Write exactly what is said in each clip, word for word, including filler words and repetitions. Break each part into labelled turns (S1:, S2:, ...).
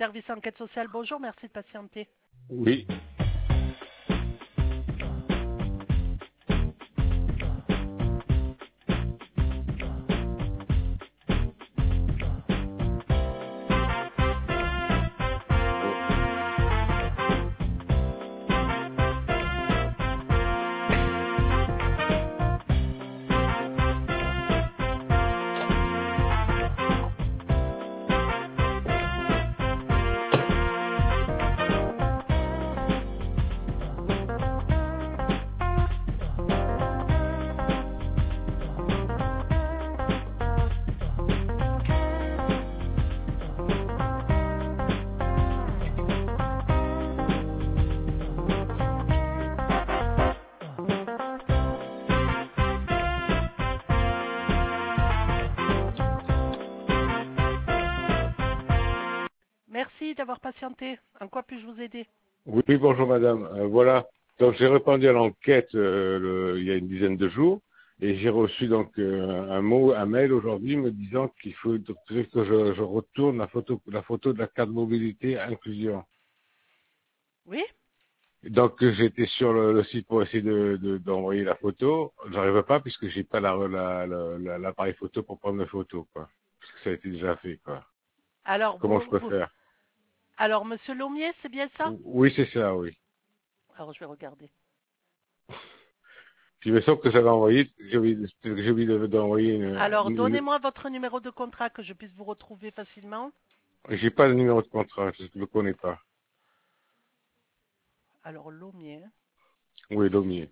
S1: service enquête sociale, bonjour, merci de patienter.
S2: Oui.
S1: Merci d'avoir patienté. En quoi puis-je vous aider?
S2: Oui, bonjour madame. Euh, voilà. Donc j'ai répondu à l'enquête euh, le- il y a une dizaine de jours et j'ai reçu donc euh, un mot, un mail aujourd'hui me disant qu'il faut donc, que je, je retourne la photo, la photo de la carte mobilité inclusion.
S1: Oui?
S2: Donc euh, j'étais sur le, le site pour essayer de, de- d'envoyer la photo. J'arrive pas puisque j'ai pas la, la, la- la- l'appareil photo pour prendre les photos quoi. Parce que ça a été déjà fait quoi.
S1: Alors,
S2: Comment
S1: vous,
S2: je peux
S1: vous...
S2: faire?
S1: Alors, monsieur Laumier, c'est bien ça?
S2: Oui, c'est ça, oui.
S1: Alors, je vais regarder.
S2: Il me semble que j'avais envoyé, j'ai oublié, peut-être que j'ai oublié de- d'envoyer une,
S1: Alors,
S2: une- une-
S1: donnez-moi votre numéro de contrat que je puisse vous retrouver facilement.
S2: j'ai pas le numéro de contrat, je ne le connais pas.
S1: Alors, Laumier.
S2: Oui, Lomier.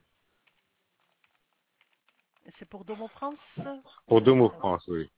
S1: Et c'est pour Domo France?
S2: Pour deux mots
S1: Alors,
S2: France, oui.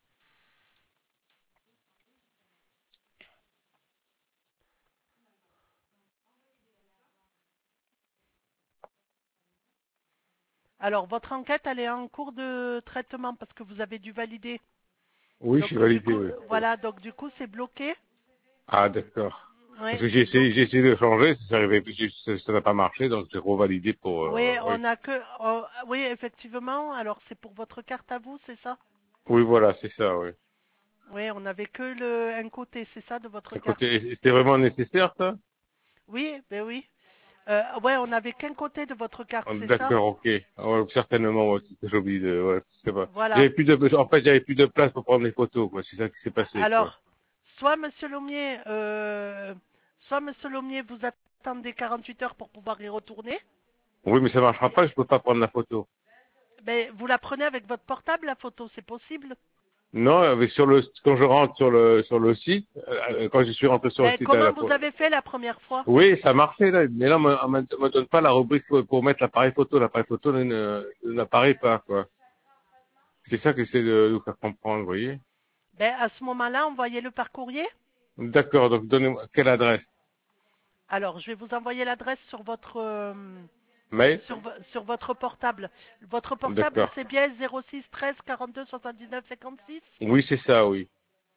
S1: Alors, votre enquête, elle est en cours de traitement parce que vous avez dû valider.
S2: Oui, je suis
S1: Donc, du
S2: validé,
S1: coup,
S2: oui.
S1: voilà, donc du coup, c'est bloqué.
S2: Ah, d'accord.
S1: Oui,
S2: Parce que j'ai
S1: c'est
S2: essayé,
S1: bloqué.
S2: j'ai essayé de changer, ça n'arrivait plus, ça ça n'a pas marché, donc j'ai revalidé pour,
S1: Oui,
S2: euh, oui.
S1: on a que, oh, oui, effectivement. Alors, c'est pour votre carte à vous, c'est ça?
S2: Oui, voilà, c'est ça, oui.
S1: Oui, on n'avait que le un côté, c'est ça, de votre carte.
S2: Écoutez, c'était vraiment nécessaire, ça?
S1: Oui, ben oui. Euh, ouais, on n'avait qu'un côté de votre carte,
S2: Ah,
S1: c'est ça?
S2: d'accord, ok. Ah, ouais, certainement, ouais, c'est que j'ai oublié de, ouais, c'est pas.
S1: Voilà.
S2: J'avais plus de, en fait, j'avais plus de place pour prendre les photos, quoi. C'est ça qui s'est passé, quoi.
S1: Alors, soit Monsieur Laumier, euh, soit Monsieur Laumier, vous attendez quarante-huit heures pour pouvoir y retourner.
S2: Oui, mais ça marchera pas, je peux pas prendre la photo.
S1: Ben, vous la prenez avec votre portable, la photo, c'est possible.
S2: Non, mais sur le, quand je rentre sur le, sur le site, euh, quand je suis rentré sur le
S1: Ben,
S2: site à
S1: comment
S2: la
S1: vous
S2: fois.
S1: avez fait la première fois?
S2: Oui, ça marchait, là, mais là, on me, on me me donne pas la rubrique pour, pour mettre l'appareil photo. L'appareil photo ne- ne- n'apparaît pas, quoi. C'est ça que j'essaie de vous faire comprendre, vous voyez.
S1: Ben, à ce moment-là, envoyez-le par courrier.
S2: D'accord, donc donnez-moi, quelle adresse?
S1: Alors, je vais vous envoyer l'adresse sur votre euh,
S2: Mail?
S1: sur, vo- sur votre portable. Votre portable,
S2: D'accord.
S1: c'est bien zéro six treize quarante-deux soixante-dix-neuf cinquante-six?
S2: Oui, c'est ça, oui.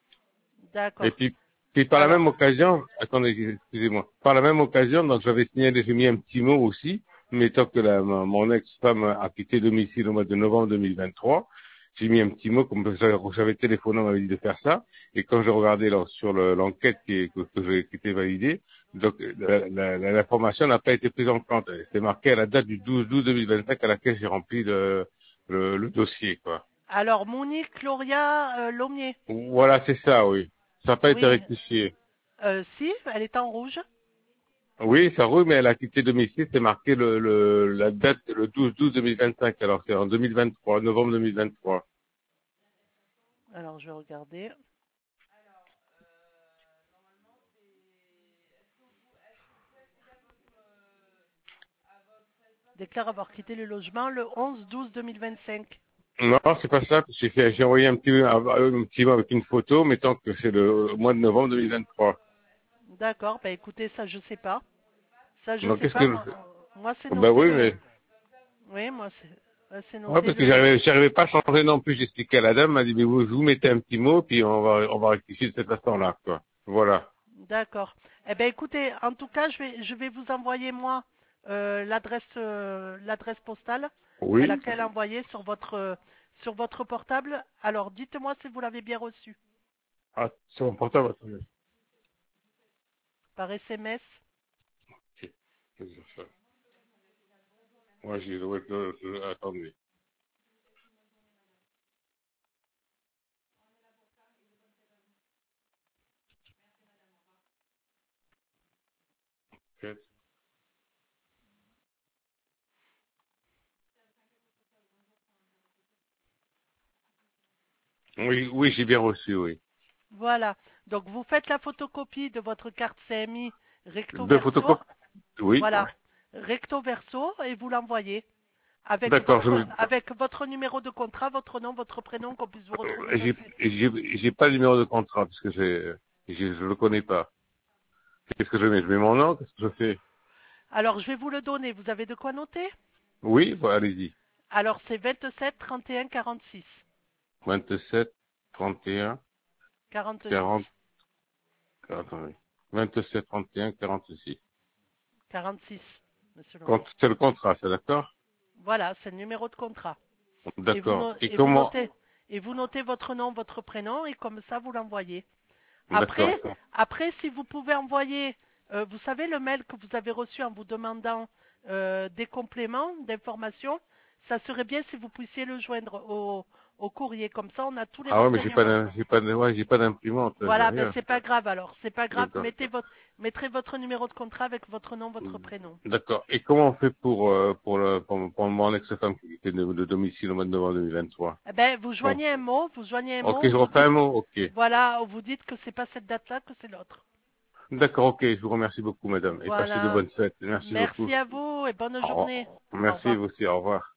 S2: Et
S1: D'accord.
S2: puis, puis par la
S1: Alors,
S2: même occasion, attendez, excusez-moi, par la même occasion, donc j'avais signalé, j'ai mis un petit mot aussi, mettant que la, ma- mon ex-femme a quitté domicile au mois de novembre deux mille vingt-trois. J'ai mis un petit mot, comme j'avais j'avais téléphoné, on m'avait dit de faire ça. Et quand j'ai regardé là, sur le- l'enquête qui, est- que, que j'ai- qui était validée, donc la- la- la- l'information n'a pas été prise en compte. C'était marqué à la date du douze douze deux mille vingt-cinq à laquelle j'ai rempli le, le, le dossier, quoi.
S1: alors Monique Gloria euh, Laumier.
S2: Voilà, c'est ça, oui. Ça n'a pas été
S1: Oui,
S2: rectifié.
S1: euh, si, elle est en rouge.
S2: Oui, ça roule, mais elle a quitté domicile, c'est marqué le, le, la date, le douze douze deux mille vingt-cinq, alors c'est en deux mille vingt-trois, novembre deux mille vingt-trois.
S1: Alors, je vais regarder. Déclare avoir quitté le logement le onze douze deux mille vingt-cinq.
S2: Non, c'est pas ça, j'ai fait, j'ai envoyé un petit, un, un petit mot avec une photo, mettant que c'est le mois de novembre deux mille vingt-trois.
S1: D'accord, bah écoutez, ça je sais pas. Ça je
S2: Donc
S1: sais
S2: qu'est-ce
S1: pas,
S2: que,
S1: moi, moi c'est
S2: bah
S1: noté
S2: oui,
S1: le...
S2: mais,
S1: Oui, moi c'est ouais, c'est
S2: ouais,
S1: noté
S2: parce que
S1: le...
S2: j'arrivais, j'arrivais pas à changer non plus, j'expliquais à la dame, elle m'a dit, mais vous, vous mettez un petit mot, puis on va, on va rectifier de cette façon-là, quoi. Voilà.
S1: D'accord. Eh ben écoutez, en tout cas, je vais, je vais vous envoyer moi euh, l'adresse euh, l'adresse postale à
S2: Oui.
S1: laquelle envoyer sur votre euh, sur votre portable. Alors dites-moi si vous l'avez bien reçu.
S2: Ah, c'est mon portable, attendez.
S1: par S M S.
S2: Ok, je vais dire ça. Moi, j'ai le, le- le- attendez. Ok. Oui, oui, j'ai bien reçu, oui.
S1: Voilà. Donc vous faites la photocopie de votre carte C M I recto
S2: Deux
S1: verso.
S2: photocopies. Oui.
S1: Voilà. Recto verso et vous l'envoyez avec
S2: D'accord, je
S1: votre
S2: me,
S1: avec votre numéro de contrat, votre nom, votre prénom, qu'on puisse vous retrouver
S2: j'ai,
S1: dessus.
S2: j'ai, j'ai pas le numéro de contrat parce que j'ai, j'ai- je le connais pas. Qu'est-ce que je mets? Je mets mon nom? Qu'est-ce que je fais?
S1: Alors je vais vous le donner. Vous avez de quoi noter?
S2: Oui, bah, allez-y.
S1: Alors c'est vingt-sept trente et un quarante-six.
S2: vingt-sept, trente et un, quarante,
S1: quarante-six.
S2: attendez. vingt-sept, trente et un, quarante-six.
S1: quarante-six, monsieur
S2: Quand-
S1: Leroy.
S2: C'est le contrat, c'est d'accord?
S1: Voilà, c'est le numéro de contrat. Et vous,
S2: D'accord.
S1: no-
S2: Et
S1: et vous
S2: comment?
S1: notez et vous notez votre nom, votre prénom et comme ça vous l'envoyez.
S2: D'accord.
S1: Après, après, si vous pouvez envoyer, euh, vous savez le mail que vous avez reçu en vous demandant euh, des compléments d'informations, ça serait bien si vous puissiez le joindre au, au courrier. Comme ça, on a tous les
S2: Ah ouais, mais j'ai pas,
S1: renseignements.
S2: d'im- j'ai pas, de- ouais, j'ai pas d'imprimante, j'ai
S1: Voilà, ben
S2: rien.
S1: c'est pas grave alors, c'est pas grave.
S2: D'accord.
S1: Mettez votre, mettrez votre numéro de contrat avec votre nom, votre prénom.
S2: D'accord. Et comment on fait pour, euh, pour, le, pour, pour mon ex-femme qui était de, de domicile au mois de novembre deux mille vingt-trois?
S1: Eh ben, vous
S2: Bon.
S1: joignez un mot, vous joignez un
S2: Ok,
S1: mot,
S2: je
S1: vous
S2: refais un
S1: dites,
S2: mot. Ok.
S1: voilà, vous dites que c'est pas cette date-là, que c'est l'autre.
S2: D'accord, ok. Je vous remercie beaucoup, madame. Et passez de
S1: Voilà.
S2: bonnes fêtes. Merci beaucoup.
S1: Merci à vous et bonne
S2: Au revoir.
S1: journée. Au
S2: Merci,
S1: revoir.
S2: vous aussi. Au revoir.